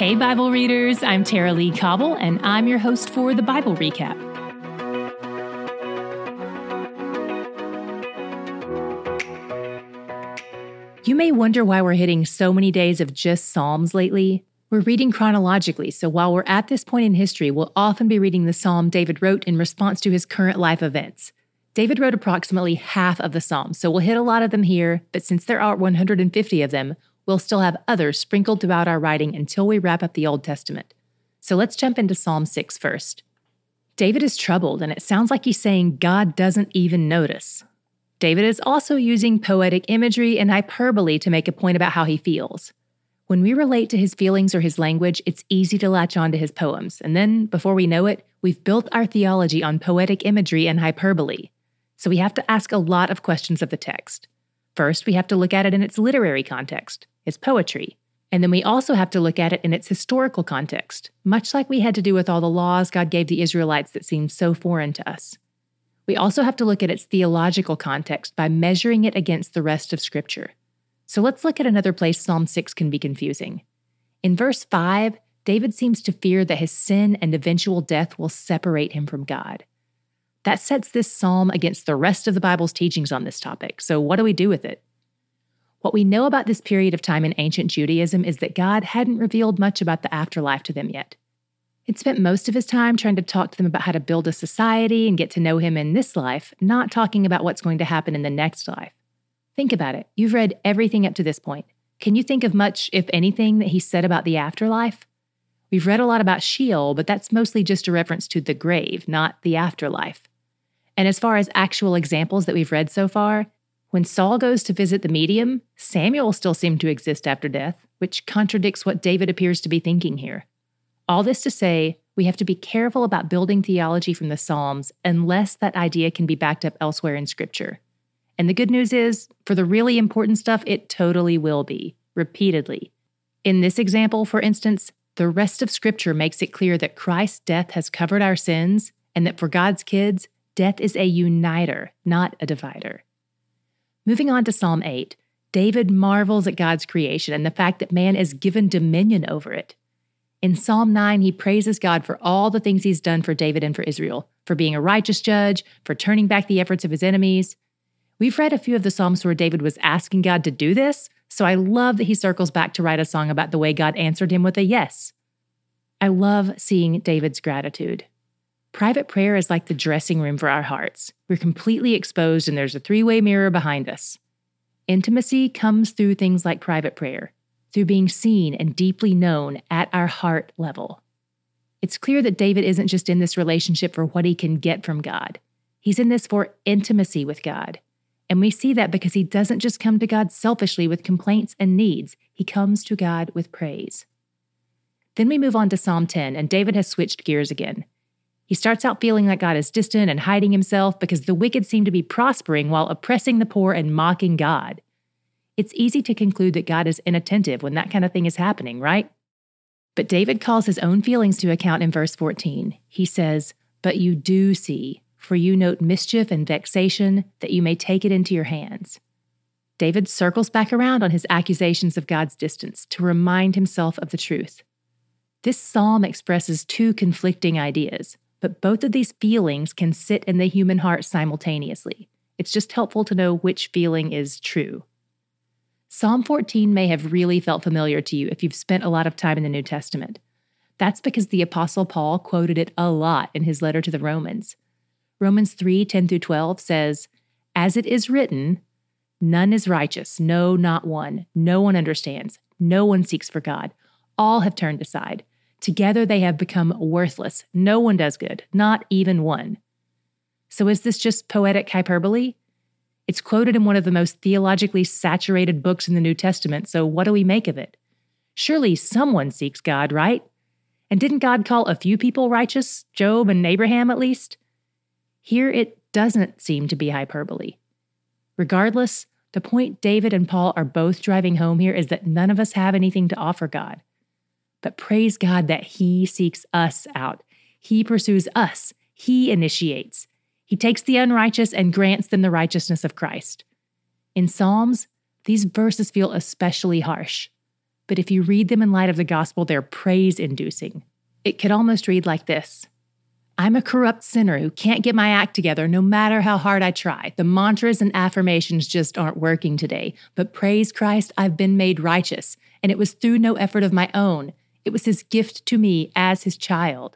Hey, Bible readers, I'm Tara Lee Cobble, and I'm your host for the Bible Recap. You may wonder why we're hitting so many days of just Psalms lately. We're reading chronologically, so while we're at this point in history, we'll often be reading the psalm David wrote in response to his current life events. David wrote approximately half of the psalms, so we'll hit a lot of them here, but since there are 150 of them, we'll still have others sprinkled throughout our writing until we wrap up the Old Testament. So let's jump into Psalm 6 first. David is troubled, and it sounds like he's saying God doesn't even notice. David is also using poetic imagery and hyperbole to make a point about how he feels. When we relate to his feelings or his language, it's easy to latch on to his poems, and then, before we know it, we've built our theology on poetic imagery and hyperbole. So we have to ask a lot of questions of the text. First, we have to look at it in its literary context, its poetry. And then we also have to look at it in its historical context, much like we had to do with all the laws God gave the Israelites that seemed so foreign to us. We also have to look at its theological context by measuring it against the rest of Scripture. So let's look at another place Psalm 6 can be confusing. In verse 5, David seems to fear that his sin and eventual death will separate him from God. That sets this psalm against the rest of the Bible's teachings on this topic, so what do we do with it? What we know about this period of time in ancient Judaism is that God hadn't revealed much about the afterlife to them yet. He'd spent most of his time trying to talk to them about how to build a society and get to know him in this life, not talking about what's going to happen in the next life. Think about it. You've read everything up to this point. Can you think of much, if anything, that he said about the afterlife? We've read a lot about Sheol, but that's mostly just a reference to the grave, not the afterlife. And as far as actual examples that we've read so far, when Saul goes to visit the medium, Samuel still seemed to exist after death, which contradicts what David appears to be thinking here. All this to say, we have to be careful about building theology from the Psalms unless that idea can be backed up elsewhere in Scripture. And the good news is, for the really important stuff, it totally will be, repeatedly. In this example, for instance, the rest of Scripture makes it clear that Christ's death has covered our sins, and that for God's kids, death is a uniter, not a divider. Moving on to Psalm 8, David marvels at God's creation and the fact that man is given dominion over it. In Psalm 9, he praises God for all the things he's done for David and for Israel, for being a righteous judge, for turning back the efforts of his enemies. We've read a few of the Psalms where David was asking God to do this, so I love that he circles back to write a song about the way God answered him with a yes. I love seeing David's gratitude. Private prayer is like the dressing room for our hearts. We're completely exposed and there's a three-way mirror behind us. Intimacy comes through things like private prayer, through being seen and deeply known at our heart level. It's clear that David isn't just in this relationship for what he can get from God. He's in this for intimacy with God. And we see that because he doesn't just come to God selfishly with complaints and needs. He comes to God with praise. Then we move on to Psalm 10, and David has switched gears again. He starts out feeling like God is distant and hiding himself because the wicked seem to be prospering while oppressing the poor and mocking God. It's easy to conclude that God is inattentive when that kind of thing is happening, right? But David calls his own feelings to account in verse 14. He says, "But you do see, for you note mischief and vexation, that you may take it into your hands." David circles back around on his accusations of God's distance to remind himself of the truth. This psalm expresses two conflicting ideas, but both of these feelings can sit in the human heart simultaneously. It's just helpful to know which feeling is true. Psalm 14 may have really felt familiar to you if you've spent a lot of time in the New Testament. That's because the Apostle Paul quoted it a lot in his letter to the Romans. Romans 3:10-12 says, "As it is written, none is righteous, no, not one. No one understands. No one seeks for God. All have turned aside. Together they have become worthless. No one does good, not even one." So is this just poetic hyperbole? It's quoted in one of the most theologically saturated books in the New Testament, so what do we make of it? Surely someone seeks God, right? And didn't God call a few people righteous, Job and Abraham at least? Here it doesn't seem to be hyperbole. Regardless, the point David and Paul are both driving home here is that none of us have anything to offer God. But praise God that he seeks us out. He pursues us. He initiates. He takes the unrighteous and grants them the righteousness of Christ. In Psalms, these verses feel especially harsh. but if you read them in light of the gospel, they're praise-inducing. It could almost read like this. I'm a corrupt sinner who can't get my act together no matter how hard I try. The mantras and affirmations just aren't working today. But praise Christ, I've been made righteous. And it was through no effort of my own. It was his gift to me as his child.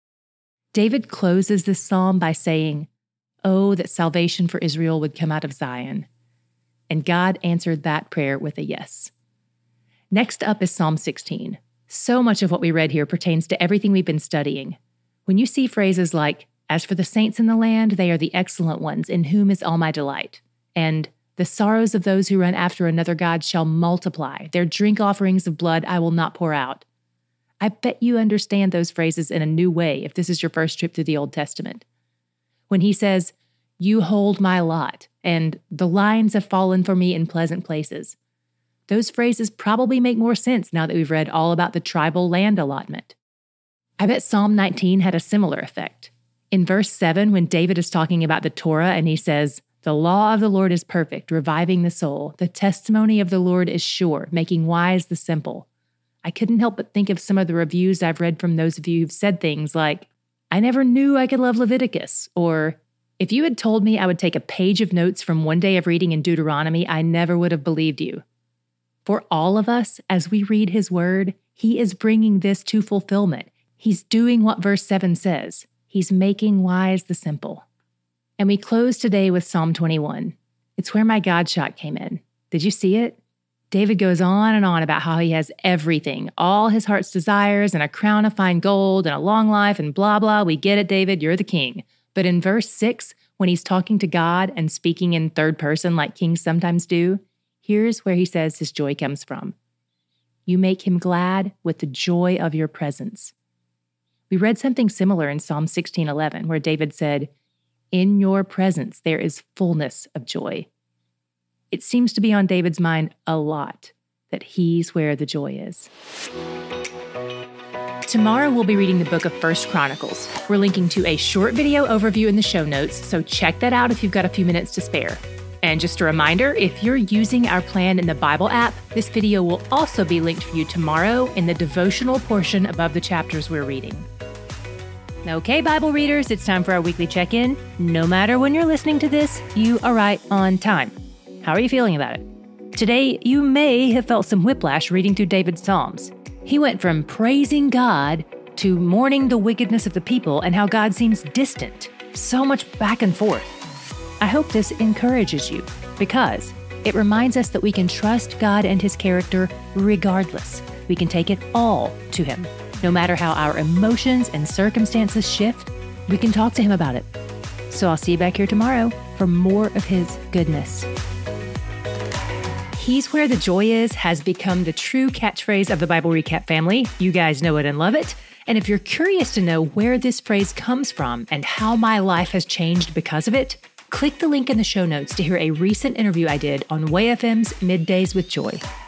David closes this psalm by saying, "Oh, that salvation for Israel would come out of Zion." And God answered that prayer with a yes. Next up is Psalm 16. So much of what we read here pertains to everything we've been studying. When you see phrases like, "As for the saints in the land, they are the excellent ones, in whom is all my delight," and "The sorrows of those who run after another god shall multiply, their drink offerings of blood I will not pour out," I bet you understand those phrases in a new way if this is your first trip through the Old Testament. When he says, "You hold my lot," and "The lines have fallen for me in pleasant places," those phrases probably make more sense now that we've read all about the tribal land allotment. I bet Psalm 19 had a similar effect. In verse 7, when David is talking about the Torah and he says, "The law of the Lord is perfect, reviving the soul. The testimony of the Lord is sure, making wise the simple." I couldn't help but think of some of the reviews I've read from those of you who've said things like, "I never knew I could love Leviticus," or "If you had told me I would take a page of notes from one day of reading in Deuteronomy, I never would have believed you." For all of us, as we read his word, he is bringing this to fulfillment. He's doing what verse 7 says. He's making wise the simple. And we close today with Psalm 21. It's where my God shot came in. Did you see it? David goes on and on about how he has everything, all his heart's desires, and a crown of fine gold, and a long life, and blah, blah. We get it, David, you're the king. But in verse 6, when he's talking to God and speaking in third person like kings sometimes do, here's where he says his joy comes from. You make him glad with the joy of your presence. We read something similar in Psalm 16:11, where David said, "In your presence there is fullness of joy." It seems to be on David's mind a lot that he's where the joy is. Tomorrow we'll be reading the book of 1 Chronicles. We're linking to a short video overview in the show notes, so check that out if you've got a few minutes to spare. And just a reminder, if you're using our plan in the Bible app, this video will also be linked for you tomorrow in the devotional portion above the chapters we're reading. Okay, Bible readers, it's time for our weekly check-in. No matter when you're listening to this, you are right on time. How are you feeling about it? Today, you may have felt some whiplash reading through David's Psalms. He went from praising God to mourning the wickedness of the people and how God seems distant. So much back and forth. I hope this encourages you because it reminds us that we can trust God and his character regardless. We can take it all to him. No matter how our emotions and circumstances shift, we can talk to him about it. So I'll see you back here tomorrow for more of his goodness. "He's where the joy is" has become the true catchphrase of the Bible Recap family. You guys know it and love it. And if you're curious to know where this phrase comes from and how my life has changed because of it, click the link in the show notes to hear a recent interview I did on WayFM's Middays with Joy.